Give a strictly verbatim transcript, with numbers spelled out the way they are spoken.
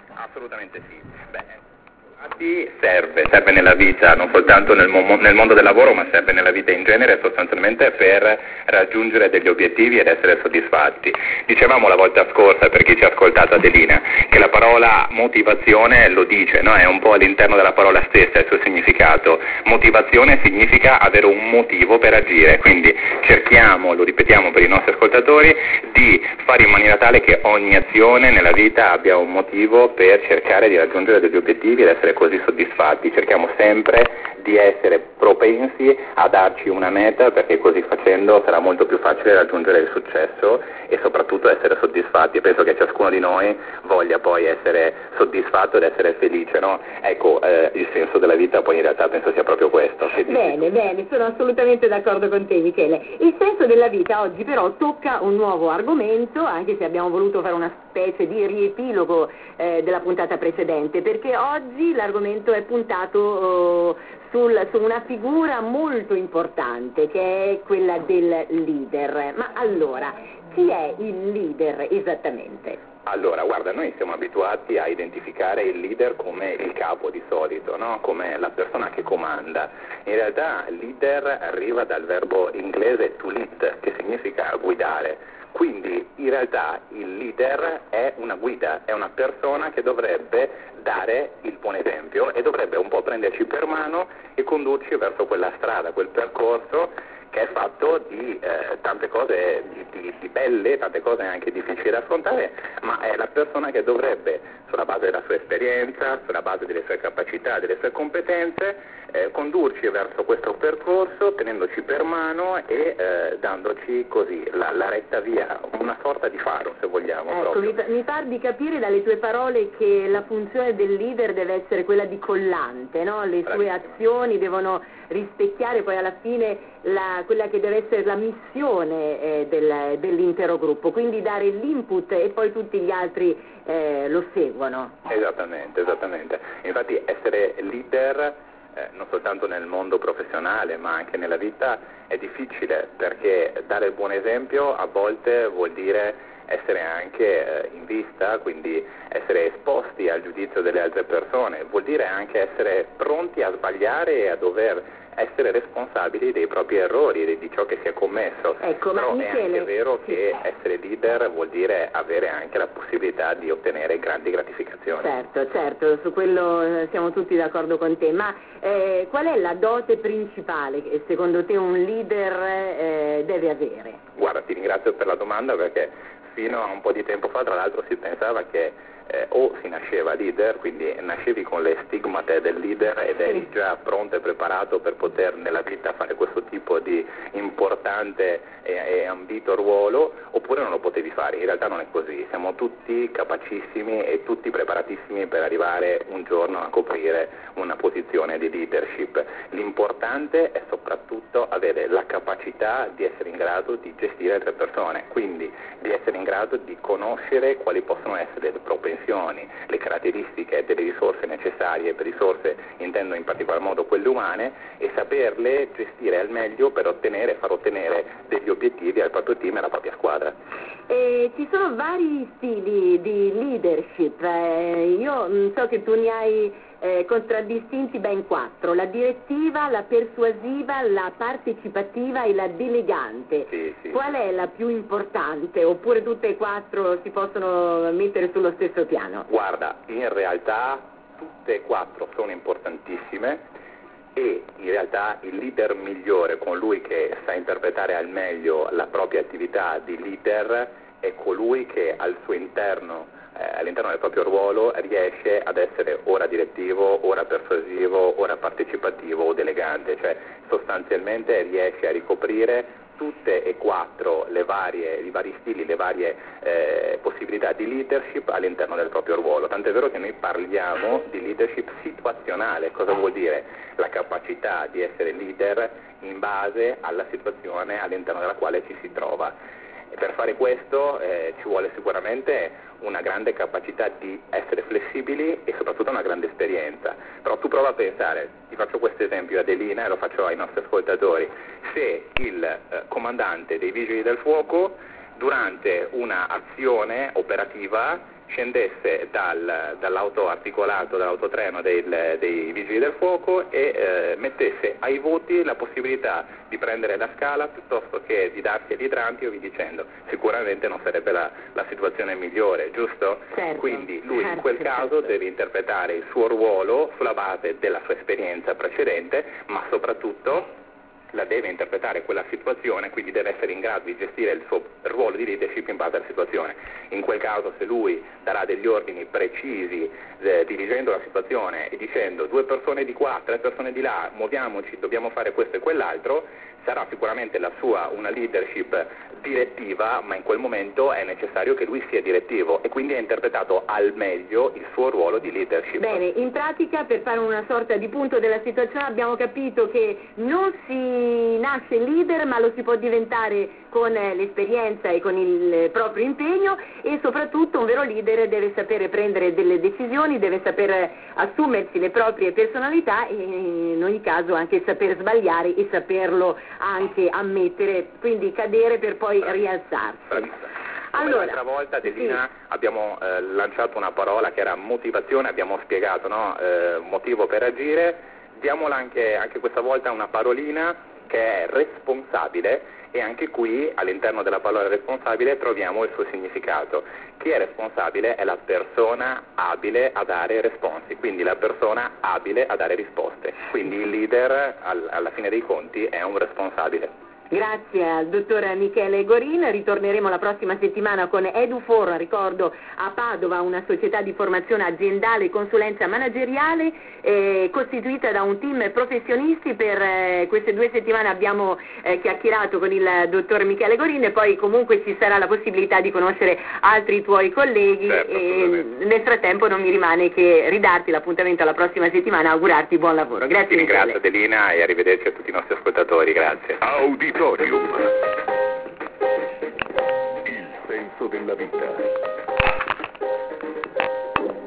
Assolutamente sì. Beh, infatti serve, serve nella vita, non soltanto nel, mo- nel mondo del lavoro, ma serve nella vita in genere, sostanzialmente per raggiungere degli obiettivi ed essere soddisfatti. Dicevamo la volta scorsa, per chi ci ha ascoltato, Adelina, che la parola motivazione lo dice, no? È un po' all'interno della parola stessa il suo significato. Motivazione significa avere un motivo per agire, quindi cerchiamo, lo ripetiamo per i nostri ascoltatori, di fare in maniera tale che ogni azione nella vita abbia un motivo per cercare di raggiungere degli obiettivi ed essere così soddisfatti. Cerchiamo sempre di essere propensi a darci una meta, perché così facendo sarà molto più facile raggiungere il successo e soprattutto essere soddisfatti. E penso che ciascuno di noi voglia poi essere soddisfatto ed essere felice, no? Ecco, eh, il senso della vita poi in realtà penso sia proprio questo. Bene, bene, sono assolutamente d'accordo con te, Michele. Il senso della vita oggi però tocca un nuovo argomento, anche se abbiamo voluto fare una specie di riepilogo eh, della puntata precedente, perché oggi l'argomento è puntato eh, sul, su una figura molto importante, che è quella del leader. Ma allora, chi è il leader esattamente? Allora, guarda, noi siamo abituati a identificare il leader come il capo di solito, no? Come la persona che comanda. In realtà leader arriva dal verbo inglese to lead, che significa guidare. Quindi in realtà il leader è una guida, è una persona che dovrebbe dare il buon esempio e dovrebbe un po' prenderci per mano e condurci verso quella strada, quel percorso che è fatto di eh, tante cose di, di, di belle, tante cose anche difficili da affrontare, ma è la persona che dovrebbe, sulla base della sua esperienza, sulla base delle sue capacità, delle sue competenze, eh, condurci verso questo percorso, tenendoci per mano e eh, dandoci così la, la retta via, una sorta di faro, se vogliamo. Ecco, mi, mi par di capire dalle tue parole che la funzione del leader deve essere quella di collante, no? Le sue azioni devono rispecchiare poi alla fine la, quella che deve essere la missione eh, del, dell'intero gruppo, quindi dare l'input e poi tutti gli altri eh, lo seguono. Esattamente, esattamente. Infatti essere leader eh, non soltanto nel mondo professionale ma anche nella vita è difficile, perché dare il buon esempio a volte vuol dire essere anche eh, in vista, quindi essere esposti al giudizio delle altre persone, vuol dire anche essere pronti a sbagliare e a dover essere responsabili dei propri errori e di ciò che si è commesso. Ecco, però ma è Michele, anche vero sì. che essere leader vuol dire avere anche la possibilità di ottenere grandi gratificazioni. Certo, certo, su quello eh, siamo tutti d'accordo con te, ma eh, qual è la dote principale che secondo te un leader eh, deve avere? Guarda, ti ringrazio per la domanda, perché fino a un po' di tempo fa tra l'altro si pensava che eh, o si nasceva leader, quindi nascevi con le stigmate del leader ed eri già pronto e preparato per poter nella vita fare questo tipo di importante e, e ambito ruolo, oppure non lo potevi fare. In realtà non è così, siamo tutti capacissimi e tutti preparatissimi per arrivare un giorno a coprire una posizione di leadership. L'importante è soprattutto avere la capacità di essere in grado di gestire altre persone, quindi di essere in grado di conoscere quali possono essere le propensioni, le caratteristiche delle risorse necessarie. Per risorse intendo in particolar modo quelle umane, e saperle gestire al meglio per ottenere, far ottenere degli obiettivi al proprio team e alla propria squadra. E ci sono vari stili di leadership, eh, io mh, so che tu ne hai eh, contraddistinti ben quattro: la direttiva, la persuasiva, la partecipativa e la delegante. Sì, sì. Qual è la più importante, oppure tutte e quattro si possono mettere sullo stesso piano? Guarda, in realtà tutte e quattro sono importantissime, e in realtà il leader migliore, colui che sa interpretare al meglio la propria attività di leader, è colui che al suo interno, eh, all'interno del proprio ruolo, riesce ad essere ora direttivo, ora persuasivo, ora partecipativo o delegante, cioè sostanzialmente riesce a ricoprire tutte e quattro le varie, i vari stili, le varie eh, possibilità di leadership all'interno del proprio ruolo. Tant'è vero che noi parliamo di leadership situazionale. Cosa vuol dire? La capacità di essere leader in base alla situazione all'interno della quale ci si trova. E per fare questo eh, ci vuole sicuramente una grande capacità di essere flessibili e soprattutto una grande esperienza. Però tu prova a pensare, ti faccio questo esempio Adelina e lo faccio ai nostri ascoltatori: se il eh, comandante dei Vigili del Fuoco durante una azione operativa scendesse dal, dall'auto articolato, dall'autotreno del, dei vigili del fuoco e eh, mettesse ai voti la possibilità di prendere la scala piuttosto che di darsi agli idranti o vi dicendo. Sicuramente non sarebbe la, la situazione migliore, giusto? Certo, Quindi lui certo, in quel caso certo. deve interpretare il suo ruolo sulla base della sua esperienza precedente, ma soprattutto la deve interpretare quella situazione, quindi deve essere in grado di gestire il suo ruolo di leadership in base alla situazione. In quel caso, se lui darà degli ordini precisi eh, dirigendo la situazione e dicendo due persone di qua, tre persone di là, muoviamoci, dobbiamo fare questo e quell'altro, sarà sicuramente la sua una leadership direttiva, ma in quel momento è necessario che lui sia direttivo e quindi ha interpretato al meglio il suo ruolo di leadership. Bene, in pratica, per fare una sorta di punto della situazione, abbiamo capito che non si nasce leader, ma lo si può diventare con l'esperienza e con il proprio impegno, e soprattutto un vero leader deve sapere prendere delle decisioni, deve saper assumersi le proprie personalità e in ogni caso anche saper sbagliare e saperlo anche ammettere, quindi cadere per poi rialzarsi. Bravissima. Come Allora, l'altra volta, Adelina, sì. abbiamo eh, lanciato una parola che era motivazione, abbiamo spiegato, no? eh, motivo per agire, diamola anche, anche questa volta una parolina che è responsabile, e anche qui all'interno della parola responsabile troviamo il suo significato. Chi è responsabile è la persona abile a dare responsi, quindi la persona abile a dare risposte, quindi il leader al, alla fine dei conti è un responsabile. Grazie al dottor Michele Gorin, ritorneremo la prossima settimana con EduFor, ricordo a Padova, una società di formazione aziendale e consulenza manageriale eh, costituita da un team professionisti. Per eh, queste due settimane abbiamo eh, chiacchierato con il dottor Michele Gorin e poi comunque ci sarà la possibilità di conoscere altri tuoi colleghi. Certo, e nel frattempo non mi rimane che ridarti l'appuntamento alla prossima settimana e augurarti buon lavoro. Grazie. Ti ringrazio Adelina e arrivederci a tutti i nostri ascoltatori, grazie. Auditorium. Il senso della vita.